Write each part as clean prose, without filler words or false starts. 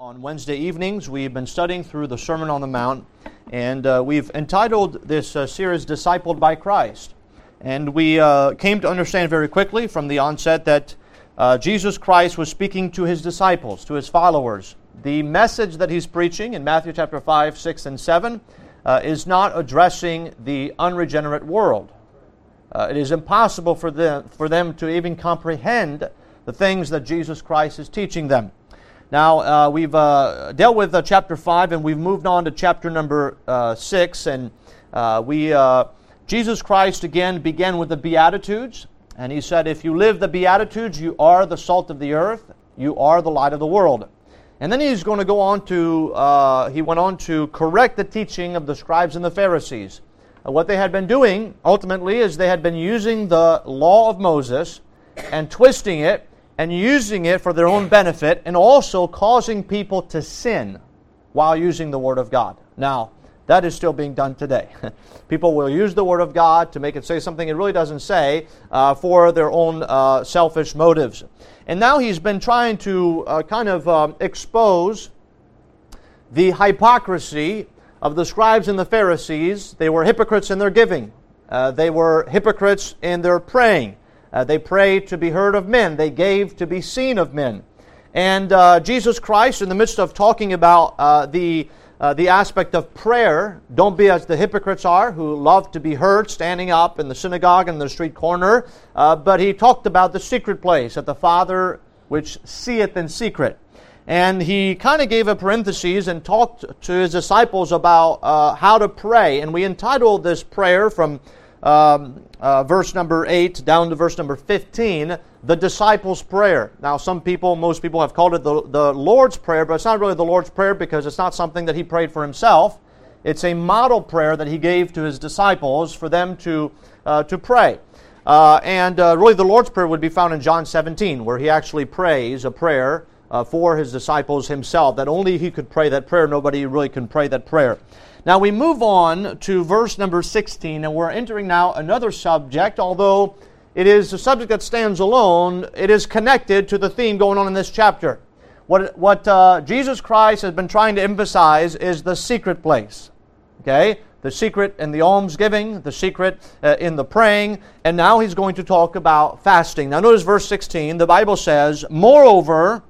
On Wednesday evenings, we've been studying through the Sermon on the Mount, and we've entitled this series, Discipled by Christ. And we came to understand very quickly from the onset that Jesus Christ was speaking to His disciples, to His followers. The message that He's preaching in Matthew chapter 5, 6, and 7 is not addressing the unregenerate world. It is impossible for them to even comprehend the things that Jesus Christ is teaching them. Now, we've dealt with chapter 5, and we've moved on to chapter number 6, and Jesus Christ again began with the Beatitudes, and He said, if you live the Beatitudes, you are the salt of the earth, you are the light of the world. And then He's going to go on to, He went on to correct the teaching of the scribes and the Pharisees. What they had been doing, ultimately, is they had been using the law of Moses and twisting it, and using it for their own benefit, and also causing people to sin while using the Word of God. Now, that is still being done today. People will use the Word of God to make it say something it really doesn't say for their own selfish motives. And now He's been trying to expose the hypocrisy of the scribes and the Pharisees. They were hypocrites in their giving. They were hypocrites in their praying. They prayed to be heard of men. They gave to be seen of men. And Jesus Christ, in the midst of talking about the aspect of prayer, don't be as the hypocrites are, who love to be heard standing up in the synagogue and the street corner. But He talked about the secret place, that the Father which seeth in secret. And He kind of gave a parenthesis and talked to His disciples about how to pray. And we entitled this prayer from verse number 8 down to verse number 15, the disciples' prayer. Now, most people have called it the Lord's Prayer, but it's not really the Lord's Prayer because it's not something that He prayed for Himself. It's a model prayer that He gave to His disciples for them to pray. Really the Lord's Prayer would be found in John 17, where He actually prays a prayer for His disciples Himself, that only He could pray that prayer. Nobody really can pray that prayer. Now we move on to verse number 16, and we're entering now another subject. Although it is a subject that stands alone, it is connected to the theme going on in this chapter. What Jesus Christ has been trying to emphasize is the secret place. Okay? The secret in the almsgiving, the secret in the praying, and now He's going to talk about fasting. Now notice verse 16, the Bible says, moreover,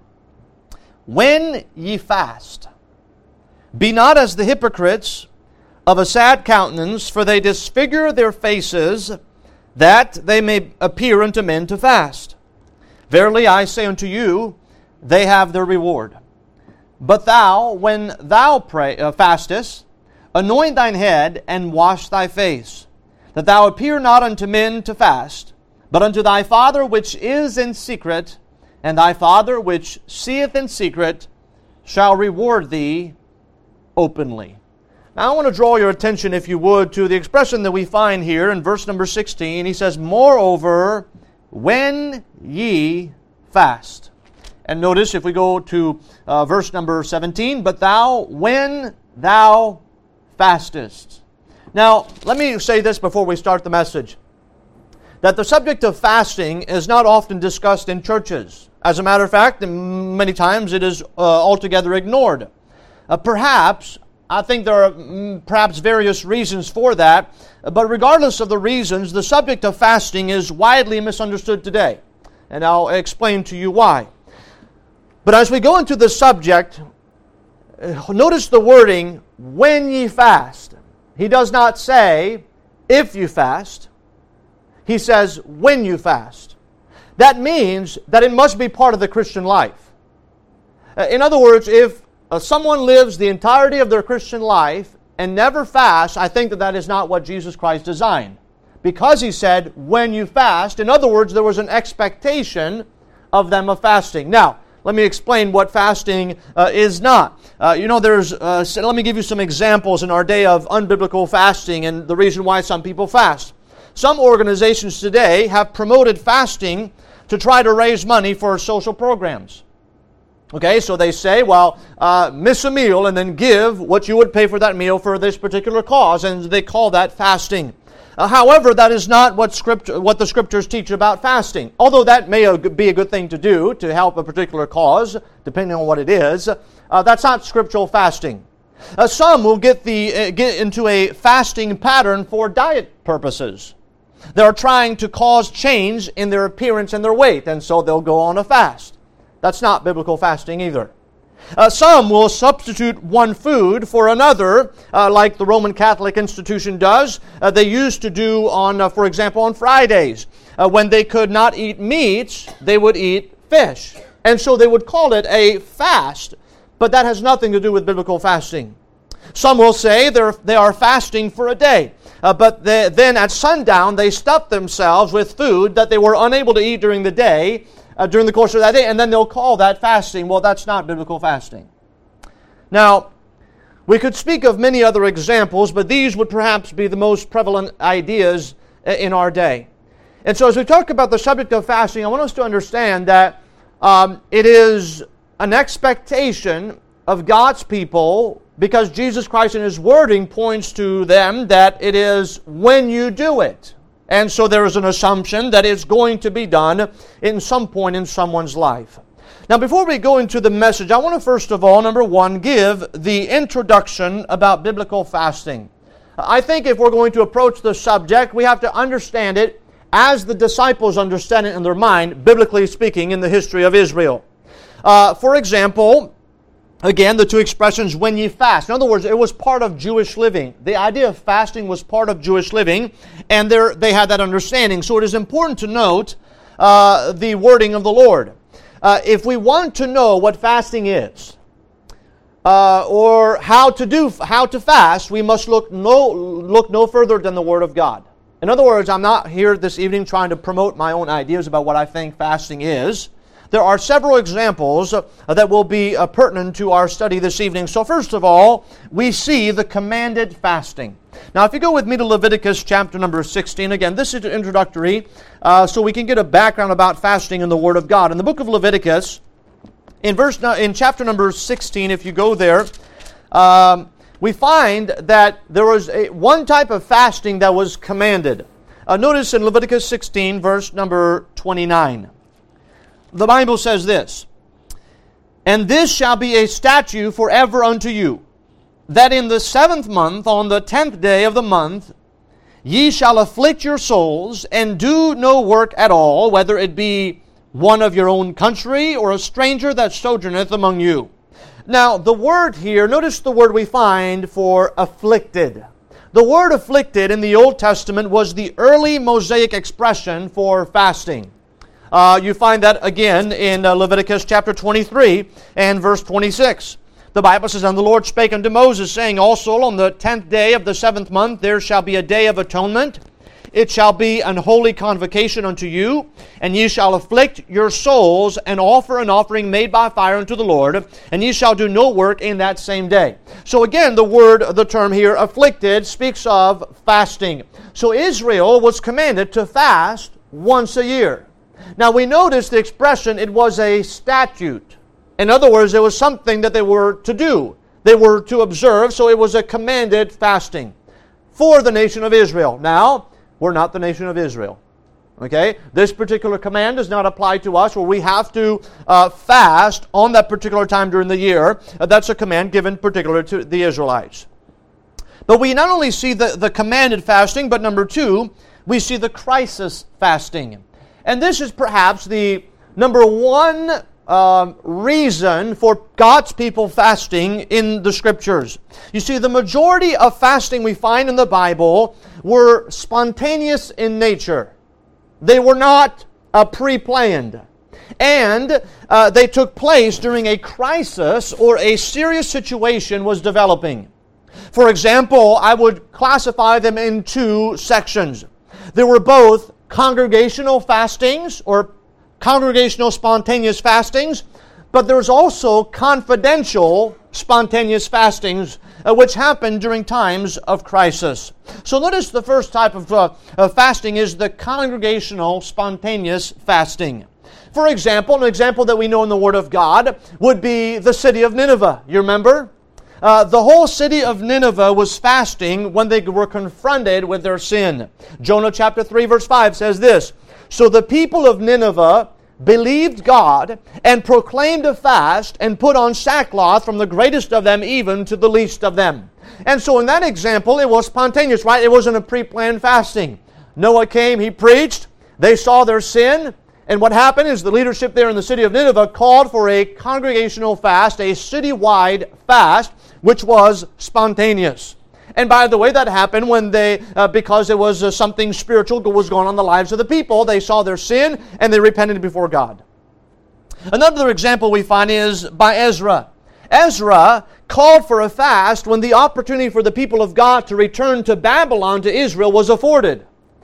when ye fast, be not as the hypocrites of a sad countenance, for they disfigure their faces, that they may appear unto men to fast. Verily I say unto you, they have their reward. But thou, when thou fastest, anoint thine head, and wash thy face, that thou appear not unto men to fast, but unto thy Father which is in secret, and thy Father which seeth in secret shall reward thee openly. Now I want to draw your attention, if you would, to the expression that we find here in verse number 16. He says, moreover, when ye fast. And notice, if we go to verse number 17, but thou, when thou fastest. Now, let me say this before we start the message, that the subject of fasting is not often discussed in churches. As a matter of fact, many times it is altogether ignored. Perhaps, I think there are perhaps various reasons for that, but regardless of the reasons, the subject of fasting is widely misunderstood today. And I'll explain to you why. But as we go into the subject, notice the wording, when ye fast. He does not say, if you fast. He says, when you fast. That means that it must be part of the Christian life. In other words, if someone lives the entirety of their Christian life and never fasts, I think that is not what Jesus Christ designed. Because He said, when you fast, in other words, there was an expectation of them of fasting. Now, let me explain what fasting is not. Let me give you some examples in our day of unbiblical fasting and the reason why some people fast. Some organizations today have promoted fasting to try to raise money for social programs. Okay, so they say, miss a meal and then give what you would pay for that meal for this particular cause, and they call that fasting. However, that is not what the Scriptures teach about fasting. Although that may be a good thing to do to help a particular cause, depending on what it is, that's not scriptural fasting. Some will get into a fasting pattern for diet purposes. They're trying to cause change in their appearance and their weight, and so they'll go on a fast. That's not biblical fasting either. Some will substitute one food for another, like the Roman Catholic institution does. They used to do for example, on Fridays. When they could not eat meats, they would eat fish. And so they would call it a fast, but that has nothing to do with biblical fasting. Some will say they are fasting for a day, but then at sundown they stuff themselves with food that they were unable to eat during the day, during the course of that day, and then they'll call that fasting. Well, that's not biblical fasting. Now, we could speak of many other examples, but these would perhaps be the most prevalent ideas in our day. And so as we talk about the subject of fasting, I want us to understand that it is an expectation of God's people, because Jesus Christ in His wording points to them that it is when you do it. And so there is an assumption that it's going to be done in some point in someone's life. Now, before we go into the message, I want to first of all, number one, give the introduction about biblical fasting. I think if we're going to approach the subject, we have to understand it as the disciples understand it in their mind, biblically speaking, in the history of Israel. For example, again, the two expressions, when ye fast. In other words, it was part of Jewish living. The idea of fasting was part of Jewish living, and they had that understanding. So it is important to note the wording of the Lord. If we want to know what fasting is, or how to fast, we must look no further than the Word of God. In other words, I'm not here this evening trying to promote my own ideas about what I think fasting is. There are several examples that will be pertinent to our study this evening. So first of all, we see the commanded fasting. Now, if you go with me to Leviticus chapter number 16, again, this is introductory, so we can get a background about fasting in the Word of God. In the book of Leviticus, in chapter number 16, if you go there, we find that there was one type of fasting that was commanded. Notice in Leviticus 16, verse number 29. The Bible says this, "And this shall be a statute forever unto you, that in the 7th month, on the 10th day of the month, ye shall afflict your souls, and do no work at all, whether it be one of your own country, or a stranger that sojourneth among you." Now, the word here, notice the word we find for afflicted. The word afflicted in the Old Testament was the early Mosaic expression for fasting. You find that again in Leviticus chapter 23 and verse 26. The Bible says, "And the Lord spake unto Moses, saying, Also on the 10th day of the 7th month there shall be a day of atonement. It shall be an holy convocation unto you, and ye shall afflict your souls, and offer an offering made by fire unto the Lord, and ye shall do no work in that same day." So again, the term here, afflicted, speaks of fasting. So Israel was commanded to fast once a year. Now we notice the expression, it was a statute. In other words, it was something that they were to do. They were to observe, so it was a commanded fasting for the nation of Israel. Now, we're not the nation of Israel. Okay? This particular command does not apply to us, where we have to fast on that particular time during the year. That's a command given particular to the Israelites. But we not only see the commanded fasting, but number two, we see the crisis fasting. And this is perhaps the number one reason for God's people fasting in the Scriptures. You see, the majority of fasting we find in the Bible were spontaneous in nature. They were not pre-planned. And they took place during a crisis or a serious situation was developing. For example, I would classify them in two sections. There were both congregational fastings or congregational spontaneous fastings, but there was also confidential spontaneous fastings which happened during times of crisis. So notice the first type of fasting is the congregational spontaneous fasting. For example, an example that we know in the Word of God would be the city of Nineveh. You remember? The whole city of Nineveh was fasting when they were confronted with their sin. Jonah chapter 3 verse 5 says this, "So the people of Nineveh believed God and proclaimed a fast and put on sackcloth from the greatest of them even to the least of them." And so in that example, it was spontaneous, right? It wasn't a pre-planned fasting. Noah came, he preached, they saw their sin, and what happened is the leadership there in the city of Nineveh called for a congregational fast, a citywide fast, which was spontaneous. And by the way, that happened when they, because it was something spiritual was going on in the lives of the people. They saw their sin and they repented before God. Another example we find is by Ezra. Ezra called for a fast when the opportunity for the people of God to return to Babylon, to Israel, was afforded.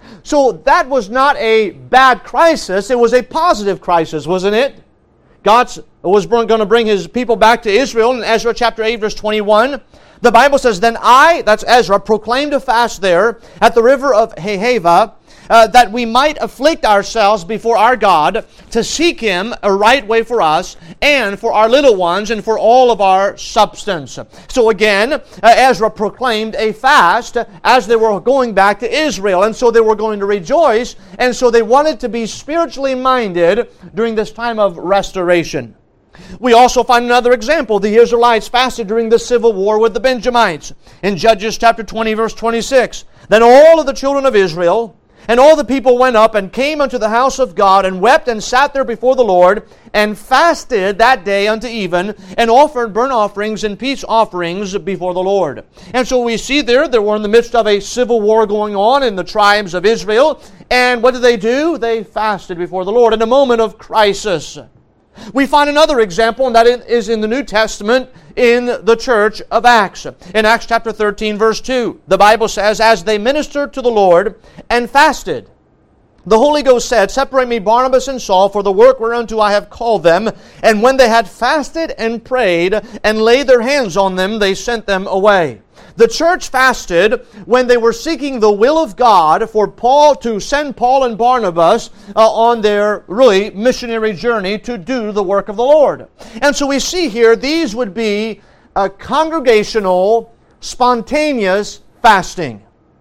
So that was not a bad crisis, it was a positive crisis, wasn't it? God was going to bring His people back to Israel in Ezra chapter 8 verse 21. The Bible says, "Then I," that's Ezra, "proclaimed a fast there at the river of Ahava, that we might afflict ourselves before our God, to seek Him a right way for us, and for our little ones, and for all of our substance." So again, Ezra proclaimed a fast as they were going back to Israel, and so they were going to rejoice, and so they wanted to be spiritually minded during this time of restoration. We also find another example. The Israelites fasted during the civil war with the Benjamites. In Judges chapter 20 verse 26, "Then all of the children of Israel and all the people went up and came unto the house of God and wept and sat there before the Lord and fasted that day unto even and offered burnt offerings and peace offerings before the Lord." And so we see there were in the midst of a civil war going on in the tribes of Israel. And what did they do? They fasted before the Lord in a moment of crisis. We find another example, and that is in the New Testament in the church of Acts. In Acts chapter 13, verse 2, the Bible says, "As they ministered to the Lord and fasted, the Holy Ghost said, Separate me Barnabas and Saul for the work whereunto I have called them. And when they had fasted and prayed and laid their hands on them, they sent them away." The church fasted when they were seeking the will of God for Paul to send Paul and Barnabas on their really missionary journey to do the work of the Lord. And so we see here these would be a congregational, spontaneous fasting.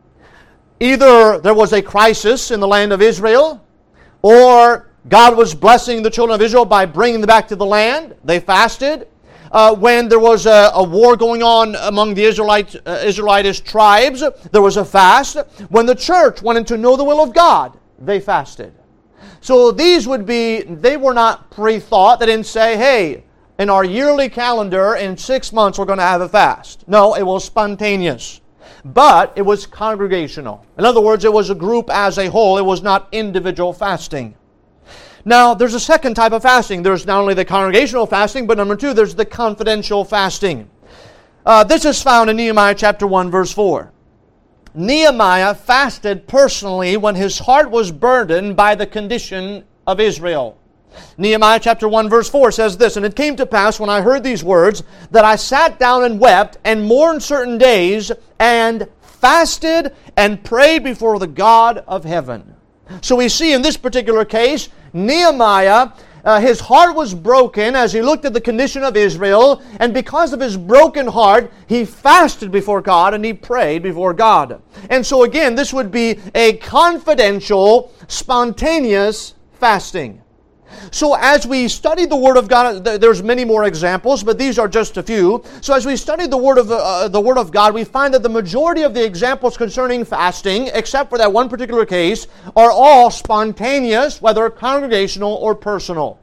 Either there was a crisis in the land of Israel, or God was blessing the children of Israel by bringing them back to the land. They fasted. When there was a war going on among the Israelitish tribes, there was a fast. When the church wanted to know the will of God, they fasted. So these would be, they were not pre-thought. They didn't say, hey, in our yearly calendar, in 6 months we're going to have a fast. No, it was spontaneous. But it was congregational. In other words, it was a group as a whole. It was not individual fasting. Now, there's a second type of fasting. There's not only the congregational fasting, but number two, there's the confidential fasting. This is found in Nehemiah chapter 1, verse 4. Nehemiah fasted personally when his heart was burdened by the condition of Israel. Nehemiah chapter 1, verse 4 says this, "And it came to pass when I heard these words, that I sat down and wept and mourned certain days, and fasted and prayed before the God of heaven." So we see in this particular case, Nehemiah, his heart was broken as he looked at the condition of Israel, and because of his broken heart, he fasted before God and he prayed before God. And so again, this would be a confidential, spontaneous fasting. So as we study the Word of God, there's many more examples, but these are just a few. So as we study the Word of God, we find that the majority of the examples concerning fasting, except for that one particular case, are all spontaneous, whether congregational or personal.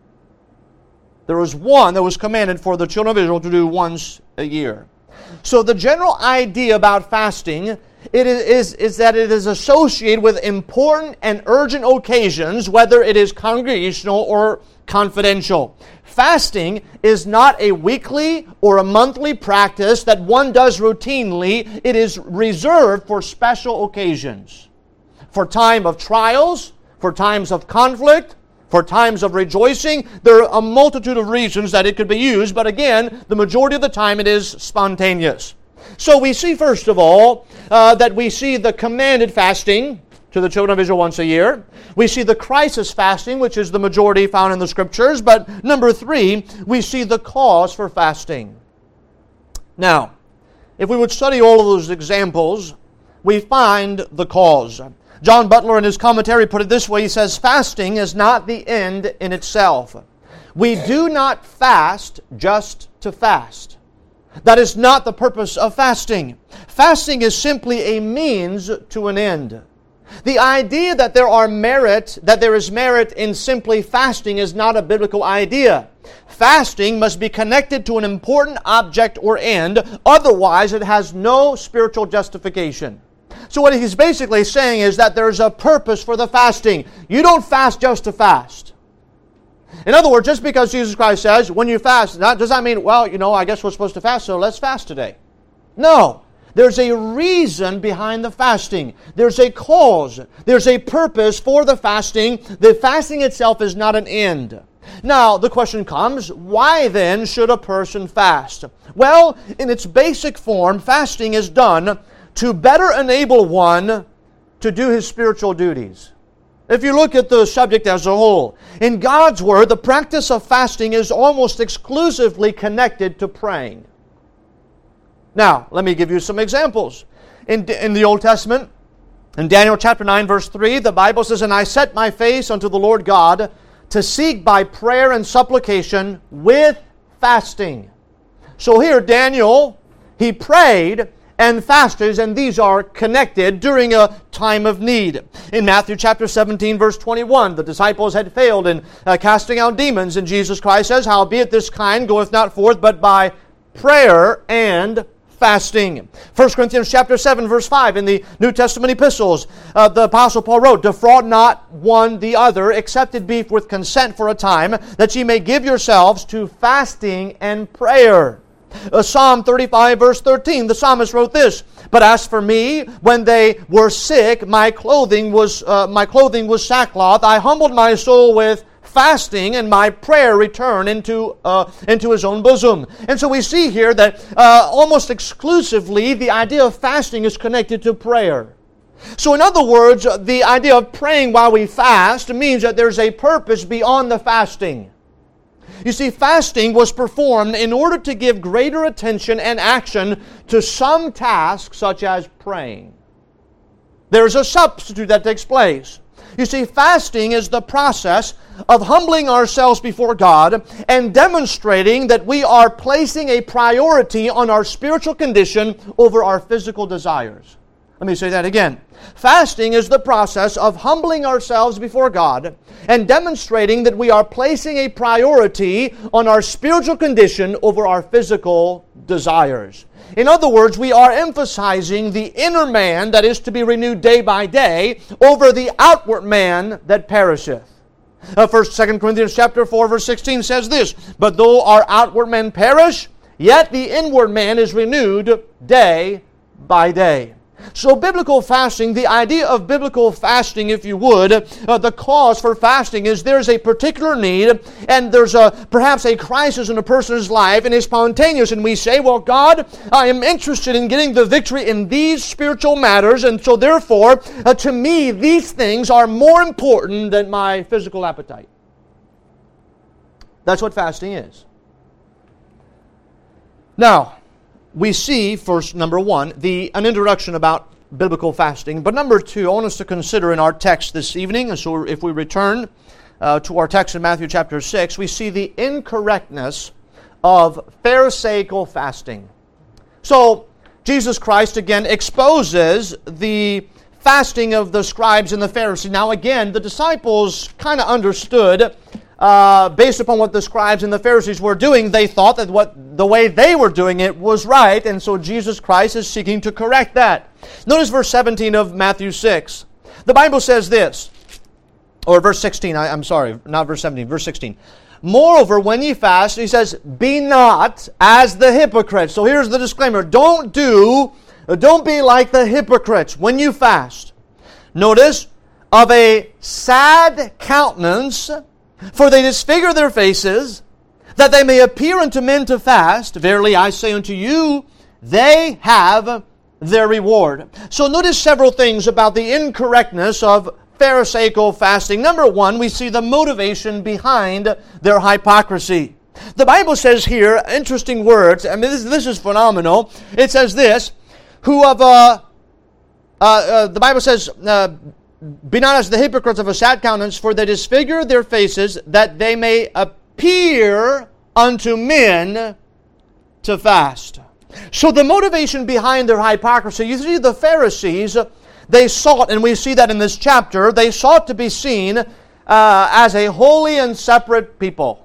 There was one that was commanded for the children of Israel to do once a year. So the general idea about fasting is that it is associated with important and urgent occasions, whether it is congregational or confidential. Fasting is not a weekly or a monthly practice that one does routinely. It is reserved for special occasions. For time of trials, for times of conflict, for times of rejoicing. There are a multitude of reasons that it could be used, but again, the majority of the time it is spontaneous. So we see, first of all, that we see the commanded fasting to the children of Israel once a year. We see the crisis fasting, which is the majority found in the Scriptures. But number three, we see the cause for fasting. Now, if we would study all of those examples, we find the cause. John Butler in his commentary put it this way. He says, fasting is not the end in itself. We do not fast just to fast. That is not the purpose of fasting. Fasting is simply a means to an end. The idea that there is merit in simply fasting is not a biblical idea. Fasting must be connected to an important object or end, otherwise it has no spiritual justification. So what he's basically saying is that there's a purpose for the fasting. You don't fast just to fast. In other words, just because Jesus Christ says, when you fast, does that mean, well, I guess we're supposed to fast, so let's fast today. No. There's a reason behind the fasting. There's a cause. There's a purpose for the fasting. The fasting itself is not an end. Now, the question comes, why then should a person fast? Well, in its basic form, fasting is done to better enable one to do his spiritual duties. If you look at the subject as a whole, in God's Word, the practice of fasting is almost exclusively connected to praying. Now, let me give you some examples. In the Old Testament, in Daniel chapter 9, verse 3, the Bible says, "And I set my face unto the Lord God to seek by prayer and supplication with fasting." So here, Daniel, he prayed and fasted, and these are connected during a time of need. In Matthew chapter 17, verse 21, the disciples had failed in casting out demons, and Jesus Christ says, "Howbeit this kind goeth not forth but by prayer and fasting." 1 Corinthians chapter 7, verse 5, in the New Testament epistles, the Apostle Paul wrote, "Defraud not one the other, except it be with consent for a time, that ye may give yourselves to fasting and prayer." Psalm 35, verse 13, the psalmist wrote this, "But as for me, when they were sick, my clothing was sackcloth. I humbled my soul with fasting, and my prayer returned into his own bosom." And so we see here that almost exclusively the idea of fasting is connected to prayer. So in other words, the idea of praying while we fast means that there's a purpose beyond the fasting. You see, fasting was performed in order to give greater attention and action to some task, such as praying. There's a substitute that takes place. You see, fasting is the process of humbling ourselves before God and demonstrating that we are placing a priority on our spiritual condition over our physical desires. Let me say that again. Fasting is the process of humbling ourselves before God and demonstrating that we are placing a priority on our spiritual condition over our physical desires. In other words, we are emphasizing the inner man that is to be renewed day by day over the outward man that perisheth. 2 Corinthians chapter 4, verse 16 says this, "But though our outward man perish, yet the inward man is renewed day by day." So biblical fasting, the idea of biblical fasting, if you would, the cause for fasting is there's a particular need and there's perhaps a crisis in a person's life and it's spontaneous, and we say, well, God, I am interested in getting the victory in these spiritual matters, and so therefore, to me, these things are more important than my physical appetite. That's what fasting is. Now, we see, first, number one, an introduction about biblical fasting. But number two, I want us to consider in our text this evening, and so if we return to our text in Matthew chapter 6, we see the incorrectness of Pharisaical fasting. So, Jesus Christ again exposes the fasting of the scribes and the Pharisees. Now again, the disciples kind of understood, based upon what the scribes and the Pharisees were doing, they thought that the way they were doing it was right, and so Jesus Christ is seeking to correct that. Notice verse 17 of Matthew 6. The Bible says this, or verse 16, I'm sorry, not verse 17, verse 16. "Moreover, when ye fast," he says, "be not as the hypocrites." So here's the disclaimer. Don't be like the hypocrites when you fast. Notice, "of a sad countenance, for they disfigure their faces, that they may appear unto men to fast. Verily I say unto you, they have their reward." So notice several things about the incorrectness of Pharisaical fasting. Number one, we see the motivation behind their hypocrisy. The Bible says here, interesting words, I mean this is phenomenal. It says this, the Bible says, be not as the hypocrites of a sad countenance, for they disfigure their faces, that they may appear unto men to fast. So the motivation behind their hypocrisy, you see the Pharisees, they sought, and we see that in this chapter, they sought to be seen as a holy and separate people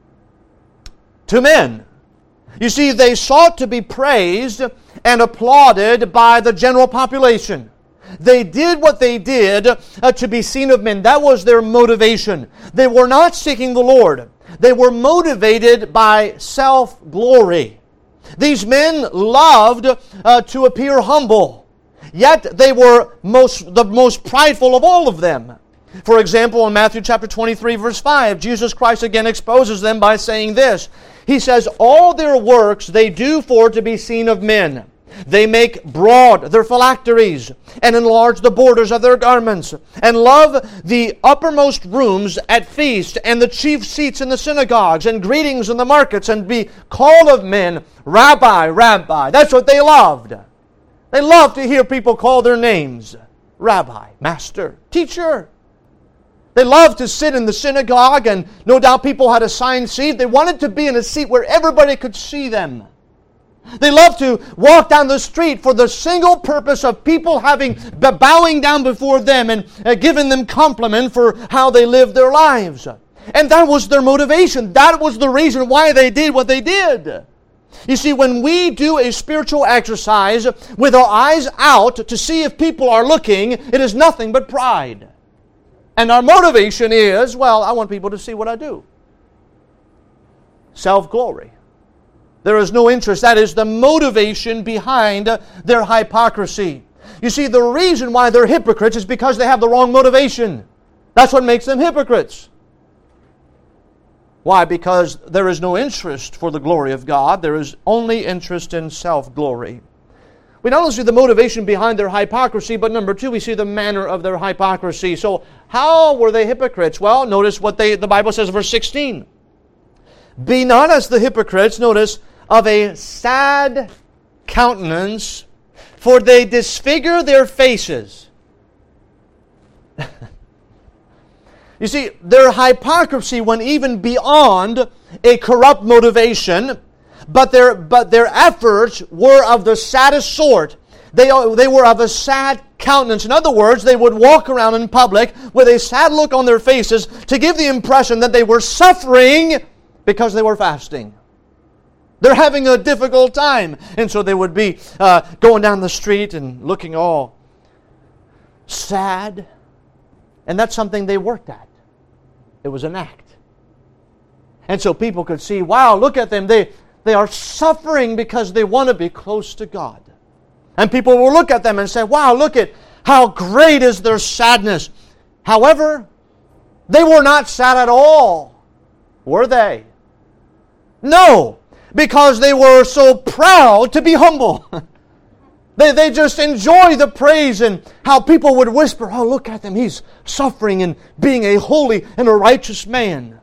to men. You see, they sought to be praised and applauded by the general population. They did what they did to be seen of men. That was their motivation. They were not seeking the Lord. They were motivated by self-glory. These men loved to appear humble, yet they were the most prideful of all of them. For example, in Matthew chapter 23, verse 5, Jesus Christ again exposes them by saying this. He says, all their works they do for to be seen of men. They make broad their phylacteries, and enlarge the borders of their garments, and love the uppermost rooms at feast, and the chief seats in the synagogues, and greetings in the markets, and be called of men, Rabbi, Rabbi. That's what they loved. They loved to hear people call their names. Rabbi, Master, Teacher. They loved to sit in the synagogue, and no doubt people had assigned seat. They wanted to be in a seat where everybody could see them. They loved to walk down the street for the single purpose of people bowing down before them and giving them compliment for how they lived their lives. And that was their motivation. That was the reason why they did what they did. You see, when we do a spiritual exercise with our eyes out to see if people are looking, it is nothing but pride. And our motivation is, well, I want people to see what I do. Self-glory. There is no interest. That is the motivation behind their hypocrisy. You see, the reason why they're hypocrites is because they have the wrong motivation. That's what makes them hypocrites. Why? Because there is no interest for the glory of God. There is only interest in self-glory. We not only see the motivation behind their hypocrisy, but number two, we see the manner of their hypocrisy. So, how were they hypocrites? Well, notice what the Bible says in verse 16. Be not as the hypocrites, notice, of a sad countenance, for they disfigure their faces. You see, their hypocrisy went even beyond a corrupt motivation, but their efforts were of the saddest sort. They were of a sad countenance. In other words, they would walk around in public with a sad look on their faces to give the impression that they were suffering because they were fasting. They're having a difficult time. And so they would be going down the street and looking all sad. And that's something they worked at. It was an act. And so people could see, wow, look at them. They are suffering because they want to be close to God. And people will look at them and say, wow, look at how great is their sadness. However, they were not sad at all, were they? No, because they were so proud to be humble. They just enjoy the praise and how people would whisper, oh, look at him, he's suffering and being a holy and a righteous man.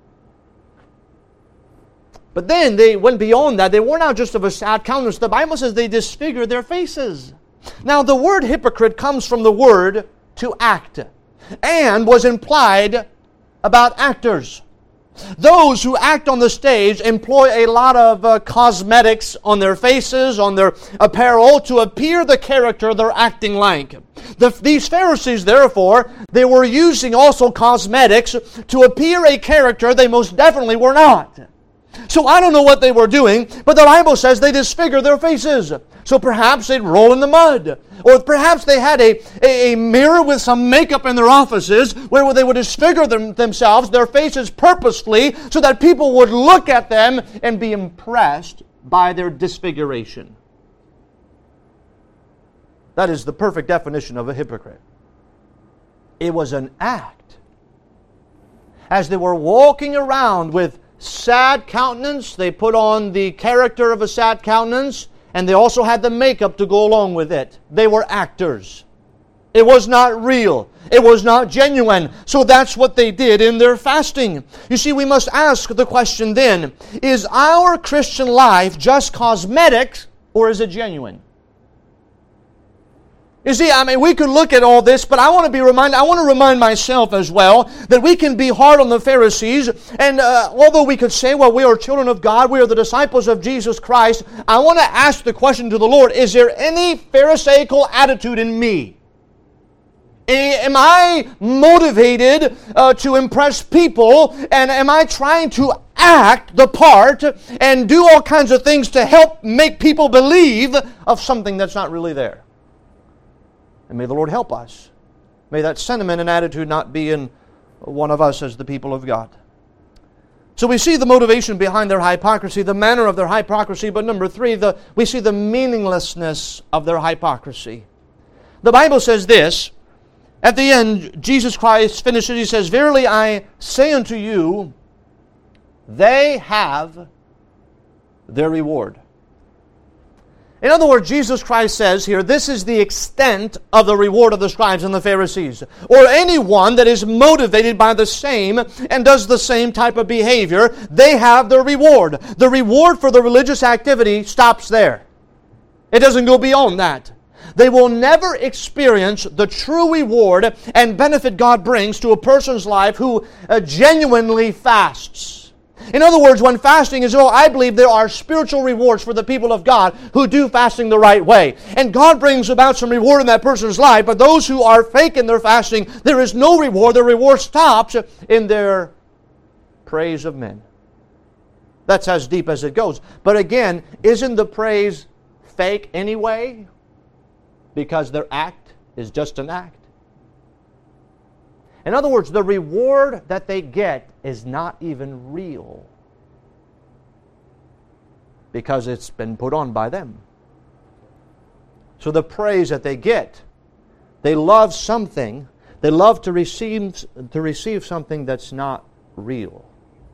But then they went beyond that. They were not just of a sad countenance. The Bible says they disfigured their faces. Now, the word hypocrite comes from the word to act, and was implied about actors. Those who act on the stage employ a lot of cosmetics on their faces, on their apparel, to appear the character they're acting like. These Pharisees, therefore, they were using also cosmetics to appear a character they most definitely were not. So I don't know what they were doing, but the Bible says they disfigured their faces. So perhaps they'd roll in the mud. Or perhaps they had a mirror with some makeup in their offices where they would disfigure themselves, their faces purposefully, so that people would look at them and be impressed by their disfiguration. That is the perfect definition of a hypocrite. It was an act. As they were walking around with sad countenance, they put on the character of a sad countenance, and they also had the makeup to go along with it. They were actors. It was not real. It was not genuine. So that's what they did in their fasting. You see, we must ask the question then, is our Christian life just cosmetic or is it genuine? You see, we could look at all this, but I want to remind myself as well that we can be hard on the Pharisees, and although we could say, well, we are children of God, we are the disciples of Jesus Christ, I want to ask the question to the Lord, is there any Pharisaical attitude in me? Am I motivated to impress people, and am I trying to act the part and do all kinds of things to help make people believe of something that's not really there? And may the Lord help us. May that sentiment and attitude not be in one of us as the people of God. So we see the motivation behind their hypocrisy, the manner of their hypocrisy, but number three, we see the meaninglessness of their hypocrisy. The Bible says this, at the end, Jesus Christ finishes, He says, "Verily I say unto you, they have their reward." In other words, Jesus Christ says here, this is the extent of the reward of the scribes and the Pharisees, or anyone that is motivated by the same and does the same type of behavior, they have their reward. The reward for the religious activity stops there. It doesn't go beyond that. They will never experience the true reward and benefit God brings to a person's life who genuinely fasts. In other words, when fasting is I believe there are spiritual rewards for the people of God who do fasting the right way. And God brings about some reward in that person's life, but those who are fake in their fasting, there is no reward. The reward stops in their praise of men. That's as deep as it goes. But again, isn't the praise fake anyway? Because their act is just an act. In other words, the reward that they get is not even real because it's been put on by them. So the praise that they get, they love something, they love to receive something that's not real.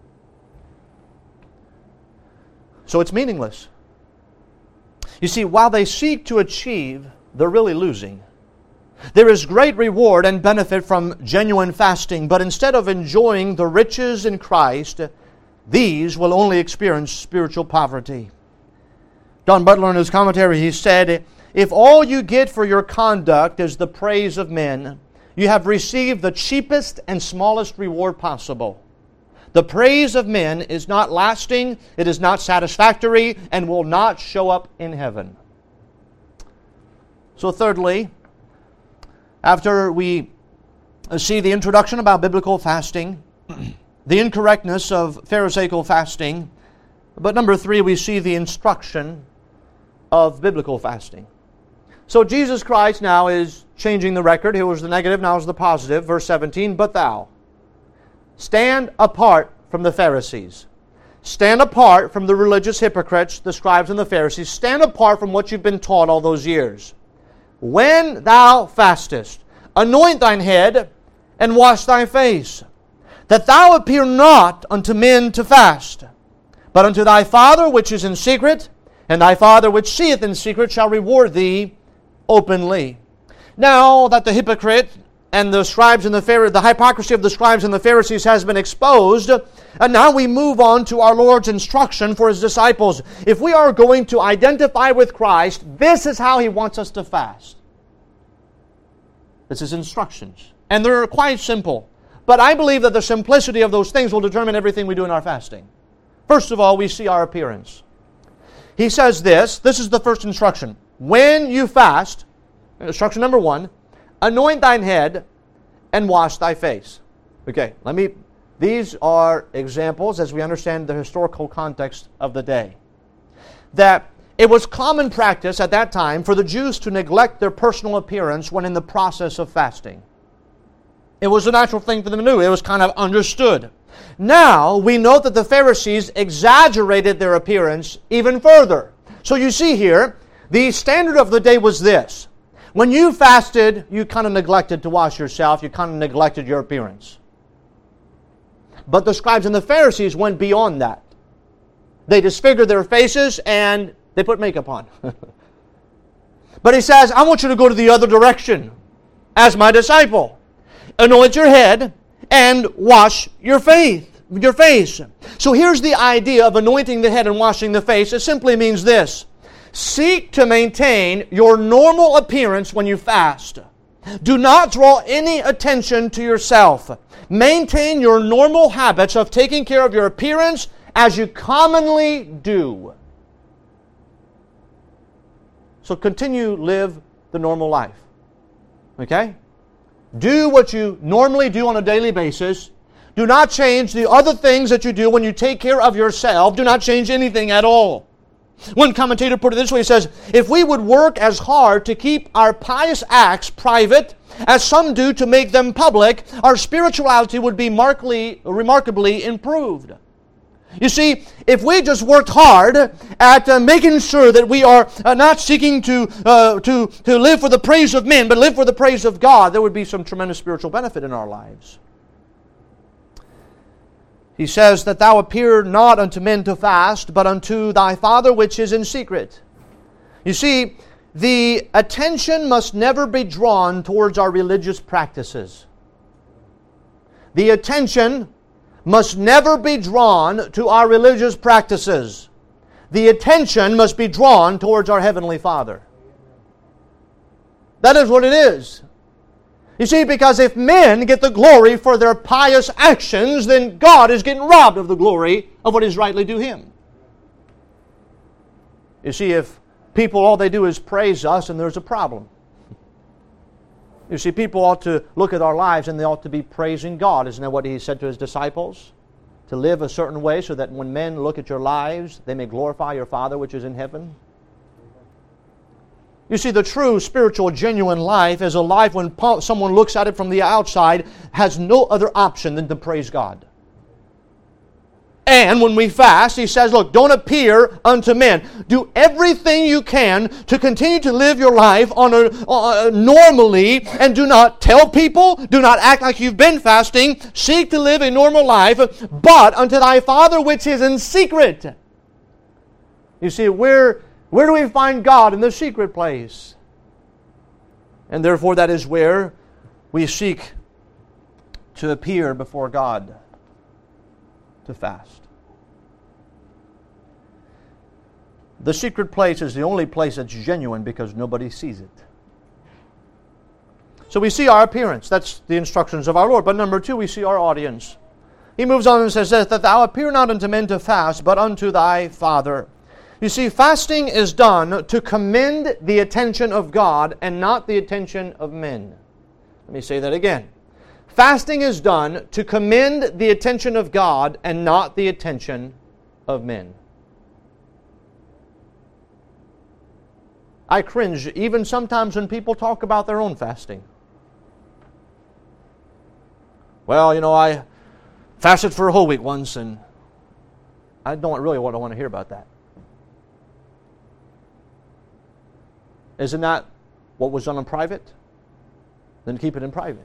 So it's meaningless. You see, while they seek to achieve, they're really losing. There is great reward and benefit from genuine fasting, but instead of enjoying the riches in Christ, these will only experience spiritual poverty. Don Butler, in his commentary, he said, "If all you get for your conduct is the praise of men, you have received the cheapest and smallest reward possible. The praise of men is not lasting, it is not satisfactory, and will not show up in heaven." So thirdly, after we see the introduction about biblical fasting, the incorrectness of Pharisaical fasting, but number three, we see the instruction of biblical fasting. So Jesus Christ now is changing the record. Here was the negative, now is the positive. Verse 17, "But thou, stand apart from the Pharisees." Stand apart from the religious hypocrites, the scribes and the Pharisees. Stand apart from what you've been taught all those years. "When thou fastest, anoint thine head, and wash thy face, that thou appear not unto men to fast, but unto thy Father which is in secret, and thy Father which seeth in secret shall reward thee openly." Now that the hypocrite and the scribes and the hypocrisy of the scribes and the Pharisees has been exposed, and now we move on to our Lord's instruction for His disciples. If we are going to identify with Christ, this is how He wants us to fast. This is instructions. And they're quite simple. But I believe that the simplicity of those things will determine everything we do in our fasting. First of all, we see our appearance. He says this is the first instruction. When you fast, instruction number 1, anoint thine head and wash thy face. Okay, these are examples as we understand the historical context of the day. That it was common practice at that time for the Jews to neglect their personal appearance when in the process of fasting. It was a natural thing for them to do. It was kind of understood. Now, we note that the Pharisees exaggerated their appearance even further. So you see here, the standard of the day was this. When you fasted, you kind of neglected to wash yourself. You kind of neglected your appearance. But the scribes and the Pharisees went beyond that. They disfigured their faces and they put makeup on. But he says, I want you to go to the other direction. as my disciple. Anoint your head and wash your face. So here's the idea of anointing the head and washing the face. It simply means this. Seek to maintain your normal appearance when you fast. Do not draw any attention to yourself. Maintain your normal habits of taking care of your appearance as you commonly do. So continue live the normal life. Okay? Do what you normally do on a daily basis. Do not change the other things that you do when you take care of yourself. Do not change anything at all. One commentator put it this way, he says, if we would work as hard to keep our pious acts private as some do to make them public, our spirituality would be remarkably improved. You see, if we just worked hard at making sure that we are not seeking to live for the praise of men, but live for the praise of God, there would be some tremendous spiritual benefit in our lives. He says that thou appear not unto men to fast, but unto thy Father which is in secret. You see, the attention must never be drawn towards our religious practices. The attention must never be drawn to our religious practices. The attention must be drawn towards our Heavenly Father. That is what it is. You see, because if men get the glory for their pious actions, then God is getting robbed of the glory of what is rightly due Him. You see, if people, all they do is praise us, and there's a problem. You see, people ought to look at our lives and they ought to be praising God. Isn't that what He said to His disciples? To live a certain way so that when men look at your lives, they may glorify your Father which is in heaven. You see, the true spiritual, genuine life is a life when someone looks at it from the outside, has no other option than to praise God. And when we fast, he says, look, don't appear unto men. Do everything you can to continue to live your life normally, and do not tell people, do not act like you've been fasting. Seek to live a normal life, but unto thy Father which is in secret. You see, where do we find God? In the secret place. And therefore that is where we seek to appear before God, to fast. The secret place is the only place that's genuine because nobody sees it. So we see our appearance. That's the instructions of our Lord. But number two, we see our audience. He moves on and says that thou appear not unto men to fast, but unto thy Father. You see, fasting is done to commend the attention of God and not the attention of men. Let me say that again. Fasting is done to commend the attention of God and not the attention of men. I cringe even sometimes when people talk about their own fasting. Well, you know, I fasted for a whole week once, and I don't really want to hear about that. Isn't that what was done in private? Then keep it in private.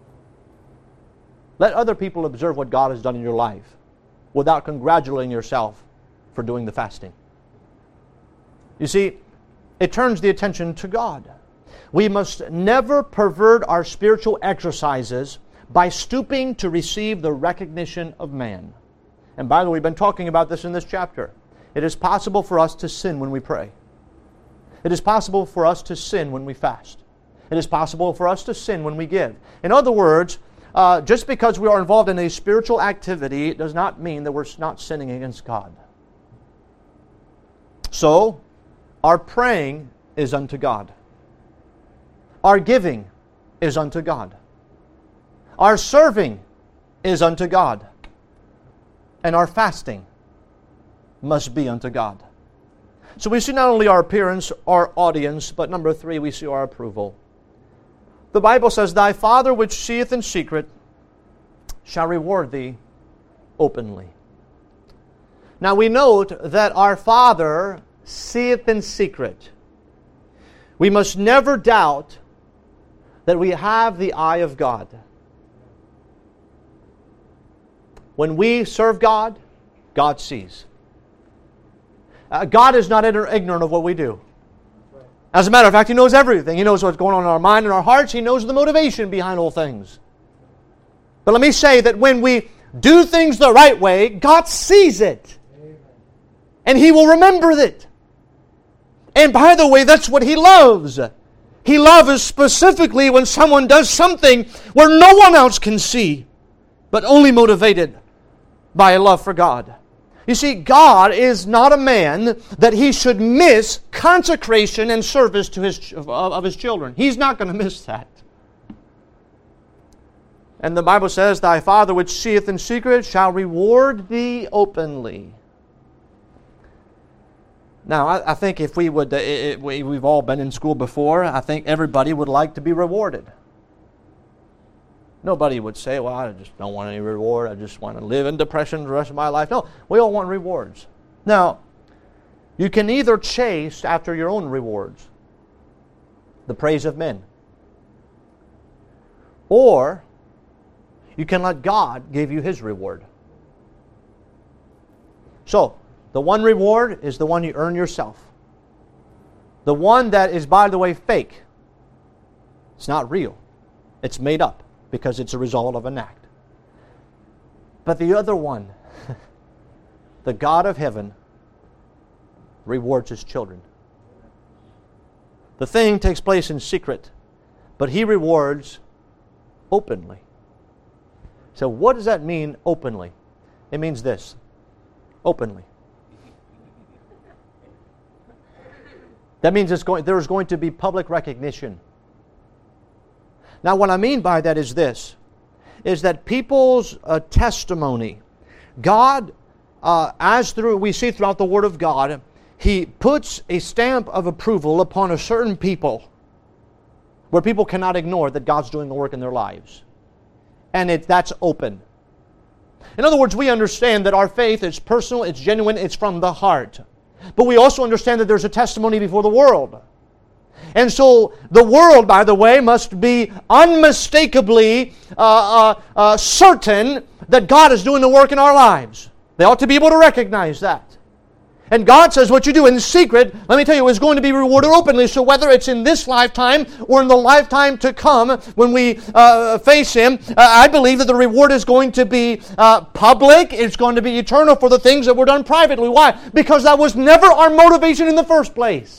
Let other people observe what God has done in your life without congratulating yourself for doing the fasting. You see, it turns the attention to God. We must never pervert our spiritual exercises by stooping to receive the recognition of man. And by the way, we've been talking about this in this chapter. It is possible for us to sin when we pray. It is possible for us to sin when we fast. It is possible for us to sin when we give. In other words, just because we are involved in a spiritual activity, it does not mean that we're not sinning against God. So, our praying is unto God. Our giving is unto God. Our serving is unto God. And our fasting must be unto God. So we see not only our appearance, our audience, but number three, we see our approval. The Bible says, thy Father which seeth in secret shall reward thee openly. Now we note that our Father seeth in secret. We must never doubt that we have the eye of God. When we serve God, God sees. God is not ignorant of what we do. As a matter of fact, He knows everything. He knows what's going on in our mind and our hearts. He knows the motivation behind all things. But let me say that when we do things the right way, God sees it. And He will remember it. And by the way, that's what He loves. He loves specifically when someone does something where no one else can see, but only motivated by a love for God. You see, God is not a man that He should miss consecration and service to His children. He's not going to miss that. And the Bible says, Thy Father which seeth in secret shall reward thee openly. Now, I think if we would, we've all been in school before, I think everybody would like to be rewarded. Nobody would say, well, I just don't want any reward. I just want to live in depression the rest of my life. No, we all want rewards. Now, you can either chase after your own rewards, the praise of men, or you can let God give you His reward. So, the one reward is the one you earn yourself. The one that is, by the way, fake. It's not real. It's made up because it's a result of an act. But the other one, the God of heaven, rewards His children. The thing takes place in secret, but He rewards openly. So what does that mean, openly? It means this, openly. That means there's going to be public recognition. Now, what I mean by that is this, is that people's testimony, God, we see throughout the Word of God, He puts a stamp of approval upon a certain people where people cannot ignore that God's doing the work in their lives. And that's open. In other words, we understand that our faith is personal, it's genuine, it's from the heart. But we also understand that there's a testimony before the world. And so the world, by the way, must be unmistakably certain that God is doing the work in our lives. They ought to be able to recognize that. And God says what you do in secret, let me tell you, is going to be rewarded openly. So whether it's in this lifetime or in the lifetime to come when we face Him, I believe that the reward is going to be public. It's going to be eternal for the things that were done privately. Why? Because that was never our motivation in the first place.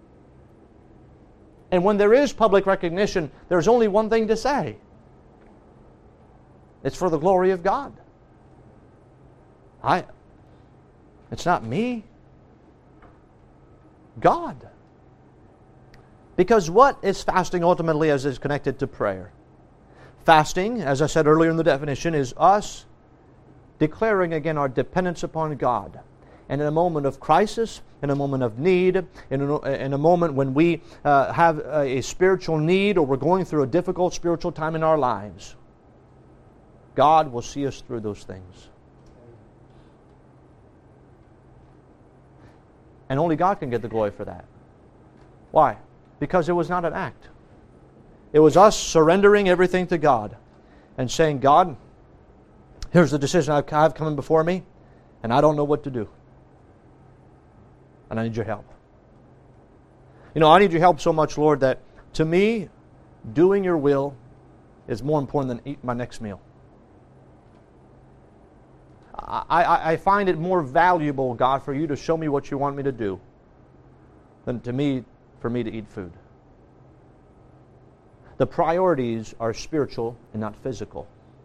And when there is public recognition, there's only one thing to say. It's for the glory of God. It's not me. God. Because what is fasting ultimately as is connected to prayer? Fasting, as I said earlier in the definition, is us declaring again our dependence upon God. And in a moment of crisis, in a moment of need, in a moment when we have a spiritual need or we're going through a difficult spiritual time in our lives, God will see us through those things. And only God can get the glory for that. Why? Because it was not an act. It was us surrendering everything to God and saying, God, here's the decision I have coming before me, and I don't know what to do. And I need your help. You know, I need your help so much, Lord, that to me, doing your will is more important than eating my next meal. I find it more valuable, God, for you to show me what you want me to do than for me to eat food. The priorities are spiritual and not physical.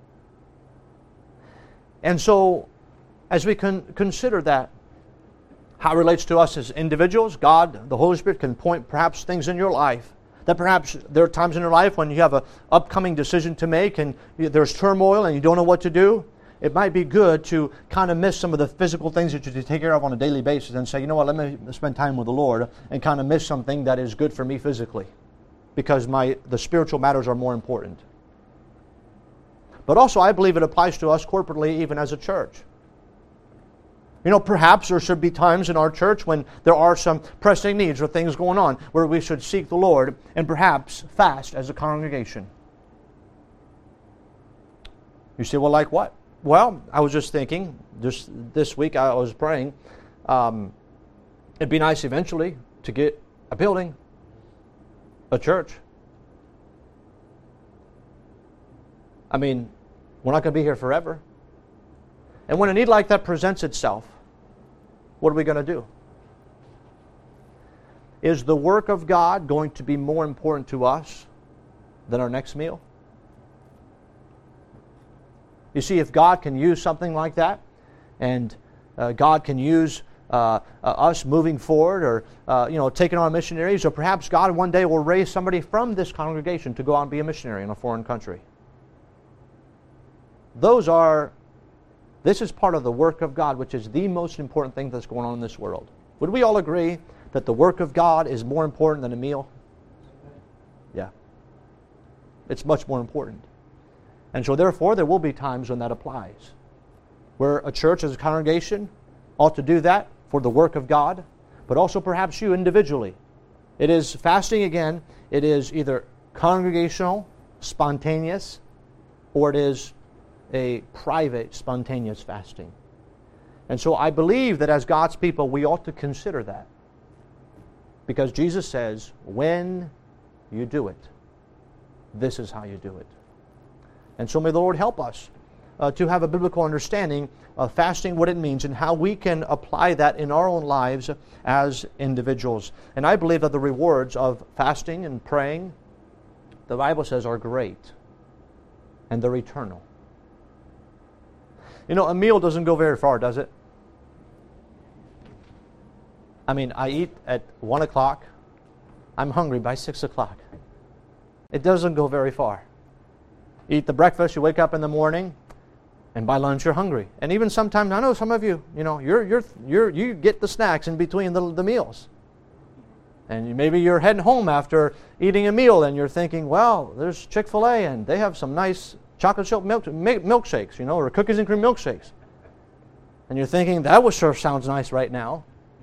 And so, as we consider that, how it relates to us as individuals, God, the Holy Spirit can point perhaps things in your life that perhaps there are times in your life when you have an upcoming decision to make and there's turmoil and you don't know what to do. It might be good to kind of miss some of the physical things that you take care of on a daily basis and say, you know what, let me spend time with the Lord and kind of miss something that is good for me physically because the spiritual matters are more important. But also I believe it applies to us corporately even as a church. You know, perhaps there should be times in our church when there are some pressing needs or things going on where we should seek the Lord and perhaps fast as a congregation. You say, well, like what? Well, I was just thinking, just this week I was praying, it'd be nice eventually to get a building. A church. I mean, we're not going to be here forever. And when a need like that presents itself, what are we going to do? Is the work of God going to be more important to us than our next meal? You see, if God can use something like that, and God can use us moving forward, or taking on missionaries, or perhaps God one day will raise somebody from this congregation to go out and be a missionary in a foreign country. This is part of the work of God, which is the most important thing that's going on in this world. Would we all agree that the work of God is more important than a meal? Yeah. It's much more important. And so therefore, there will be times when that applies, where a church as a congregation ought to do that for the work of God, but also perhaps you individually. It is fasting, again, it is either congregational, spontaneous, or it is a private, spontaneous fasting. And so I believe that as God's people, we ought to consider that. Because Jesus says, when you do it, this is how you do it. And so may the Lord help us to have a biblical understanding of fasting, what it means, and how we can apply that in our own lives as individuals. And I believe that the rewards of fasting and praying, the Bible says, are great, and they're eternal. You know, a meal doesn't go very far, does it? I mean, I eat at 1 o'clock. I'm hungry by 6 o'clock. It doesn't go very far. Eat the breakfast, you wake up in the morning, and by lunch you're hungry. And even sometimes, I know some of you, you get the snacks in between the meals. And maybe you're heading home after eating a meal, and you're thinking, well, there's Chick-fil-A, and they have some nice chocolate chip milkshakes, or cookies and cream milkshakes. And you're thinking, that sure sounds nice right now.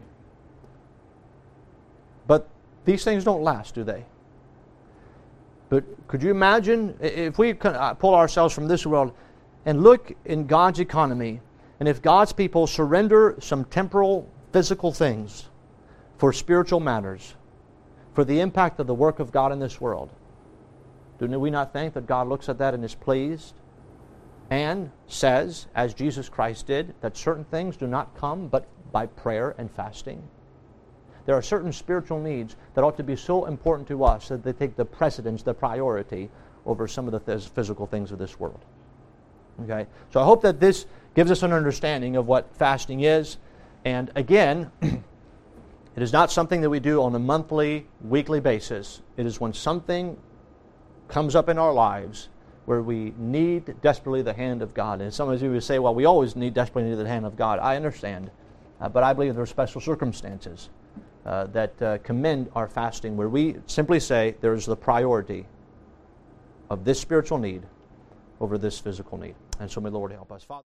But these things don't last, do they? But could you imagine if we pull ourselves from this world and look in God's economy, and if God's people surrender some temporal, physical things for spiritual matters, for the impact of the work of God in this world, do we not think that God looks at that and is pleased and says, as Jesus Christ did, that certain things do not come but by prayer and fasting? There are certain spiritual needs that ought to be so important to us that they take the precedence, the priority, over some of the physical things of this world. Okay? So I hope that this gives us an understanding of what fasting is. And again, it is not something that we do on a monthly, weekly basis. It is when something comes up in our lives where we need desperately the hand of God. And some of you would say, well, we always desperately need the hand of God. I understand. But I believe there are special circumstances that commend our fasting, where we simply say there's the priority of this spiritual need over this physical need. And so may the Lord help us. Father,